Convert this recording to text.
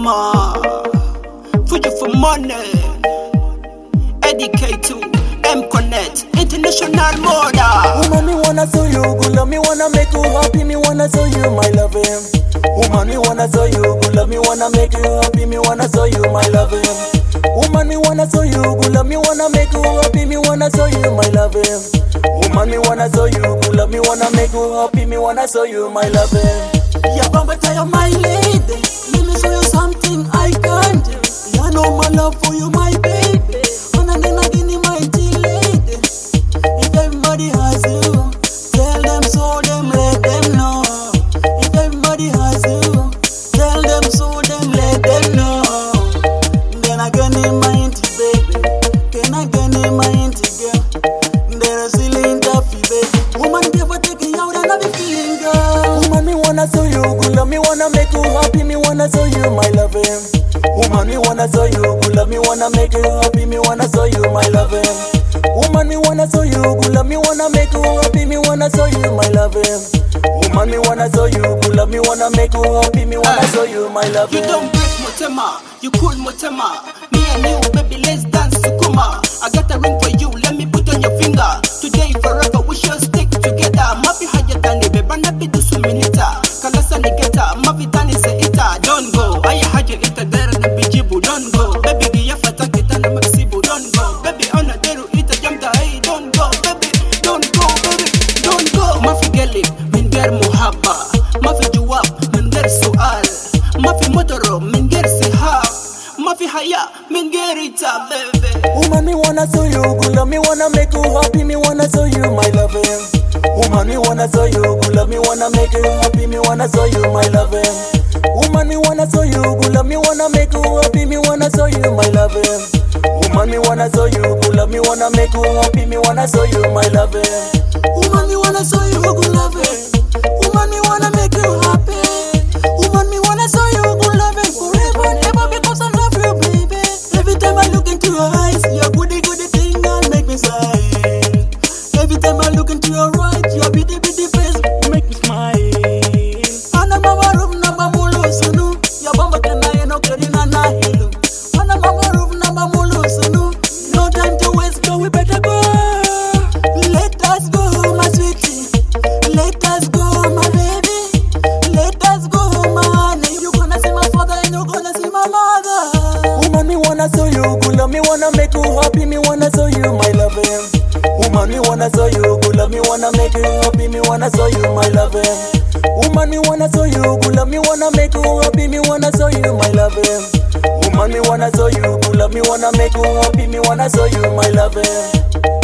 Mutema, Fuji for money, educate to M Connect, international murder. Woman, me wanna show you good love, me wanna make you happy, me wanna show you my loving. Woman, me wanna show you good love, me wanna make you happy, me wanna show you my loving. Woman, me wanna show you good love, me wanna make you happy, me wanna show you my loving. Woman, me wanna show you good love, me wanna make you happy, me wanna show you my loving. Yeah, Bamba, tell my lady, let me show you something I can do. Yeah, I know my love for you, my baby. And again, my tea lady. If everybody has you, tell them so, them let them know. If everybody has you, tell them so, them let them know. Then I get in my auntie, baby. Can I get in my auntie, girl? There's a ceiling toughy, baby. Woman, never take it out and I be feeling girl. Woman, me wanna show you good love, me wanna make you happy, me wanna show you my loving. Woman, me wanna show you good love, me wanna make you happy, me wanna show you my loving. Woman, me wanna show you good love, me wanna make you happy, me wanna show you my loving. Woman, me wanna show you good love, me wanna make you happy, me wanna show you my loving. You don't break Mutema, you cool Mutema. Me and you, baby, let's dance Sukuma. I got a ring for you, let me put on your finger. Today, forever, we shall stick together. Mafi haja tani, beba nabi dusu minita. Kalasa nigeta, mafi tani se ita. Don't go, aya haja ita dera na bijibu. Don't go, baby, giya fata kita na maksibu. Don't go, baby, ona deru ita jamta. Hey, don't go, baby, don't go, baby, don't go. Mafi gelib, min der muhabba. Mafi juwab, min der sual. Mafi motoro, min ger sihab. Mafi haya, min ger ita, baby. Woman, me wanna show you good love, me wanna make you happy, me wanna show you my loving. Woman, me wanna show you good love, me wanna make you happy, me wanna show you my loving. Woman, me wanna show you good love, me wanna make you happy, me wanna show you my loving. Woman, me wanna show you good love, me wanna make you happy, me wanna show you my loving. Woman, me wanna show you good loving. Woman, me wanna make you happy. Woman, me wanna show you good loving forever and ever because I love you, baby. Every time I look into your eyes, your goody thing and make me smile. Every time I look into your eyes, your bitty face make me smile. Ana mama room number mulu sunu, ya bamba tena no kerina na hilu. Ana mama room number mulu sunu, no time to waste, go we better go. Let us go, my sweetie. Let us go, my baby. Let us go, my honey. You're gonna see my father and you're gonna see my mother. Woman, me wanna show you good love, me wanna make you happy, me wanna show you my loving. Woman, me wanna show you good love, me wanna make you happy, me wanna show you my loving. Woman, me wanna show you good love, me wanna make you happy, me wanna show you my loving. Woman, me wanna show you good love, me wanna make you happy, me wanna show you my loving.